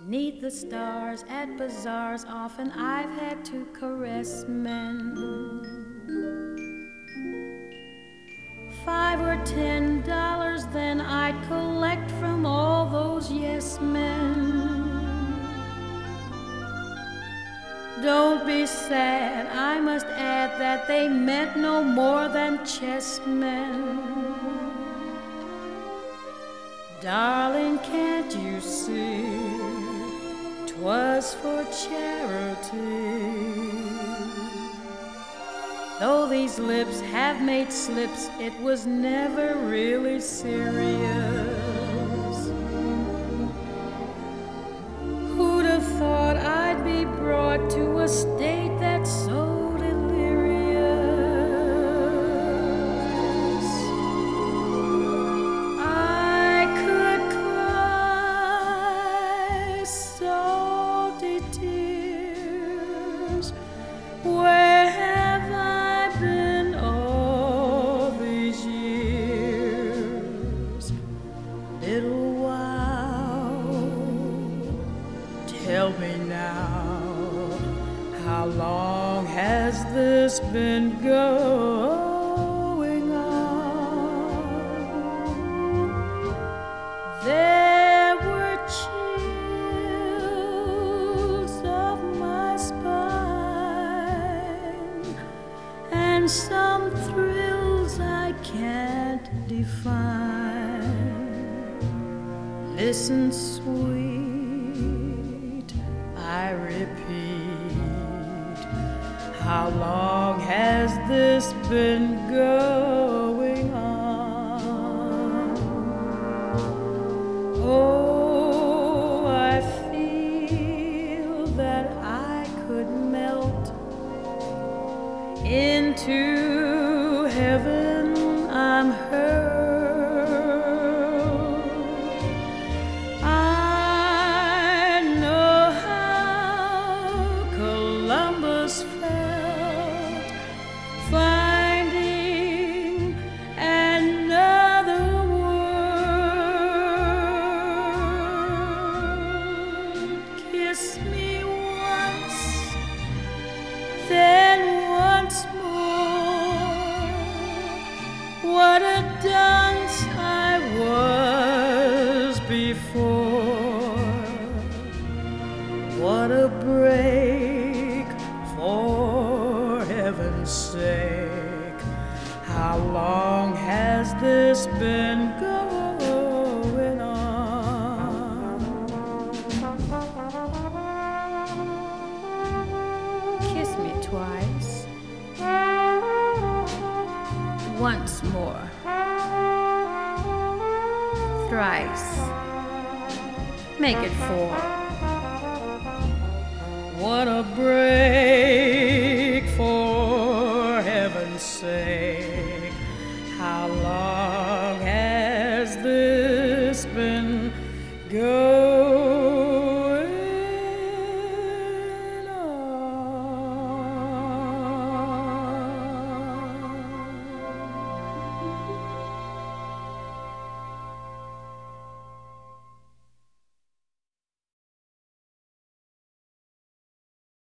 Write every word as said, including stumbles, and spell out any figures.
'Neath the stars at bazaars, often I've had to caress men. Five or ten dollars, then I'd collect from all those yes men. Don't be sad, I must add that they meant no more than chessmen. Darling, can't you see, 'twas for charity. Though these lips have made slips, it was never really serious. Who'd have thought I'd be brought to a state that's so delirious? I could cry salty tears. Where have I been all these years? Little while, tell me now, how long has this been going on? There were chills up my spine, and some thrills I can't define. Listen, sweet, I repeat, how long has this been going on? Oh, I feel that I could melt into heaven. I'm hurt. I know how Columbus felt, finding another world. Kiss me once, then once more. What a dunce I was before. What a break, for heaven's sake. How long has this been going on? Kiss me twice, once more, thrice, make it four. What a break, for heaven's sake. How long has this been going